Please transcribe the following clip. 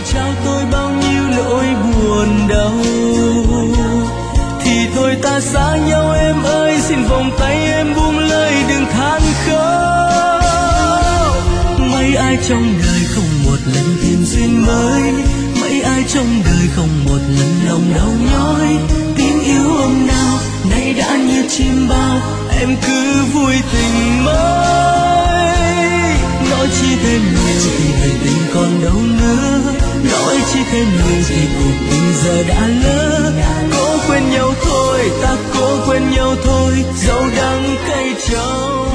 trao tôi bao nhiêu nỗi buồn đau. Thì thôi ta xa nhau em ơi, xin vòng tay em buông lời đừng than khóc. Mấy ai trong đời không một lần tìm duyên mới, mấy ai trong đời không một lần lòng đau nhói. Tiếng yêu hôm nào nay đã như chim bao, em cứ vui tình mới. Nói chi thêm nhiều thì hành tình còn đâu nữa, nói chi thêm nhiều thì cuộc tình giờ đã lỡ. Cố quên nhau thôi, ta cố quên nhau thôi, dẫu đắng cay trong